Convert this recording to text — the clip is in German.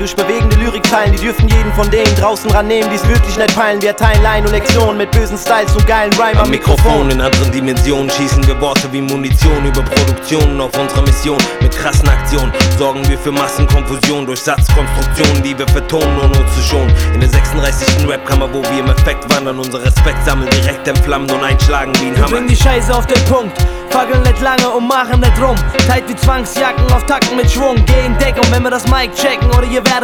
durch bewegende Lyrik-Zeilen, die dürfen jeden von denen draußen rannehmen, die's wirklich nicht peilen. Wir teilen Line und Lektionen mit bösen Styles und geilen Rhyme am Mikrofon. In anderen Dimensionen schießen wir Worte wie Munition über Produktionen auf unsere Mission. Mit krassen Aktionen sorgen wir für Massenkonfusion durch Satzkonstruktionen, die wir vertonen, ohne uns zu schonen. In der 36. Rapkammer, wo wir im Effekt wandern, unser Respekt sammeln, direkt entflammen und einschlagen wie ein Hammer. Bring die Scheiße auf den Punkt, fackeln nicht lange und machen nicht rum. Tight wie Zwangsjacken auf Tacken mit Schwung. Geh in Deckung, wenn wir das Mic checken, oder ihr werdet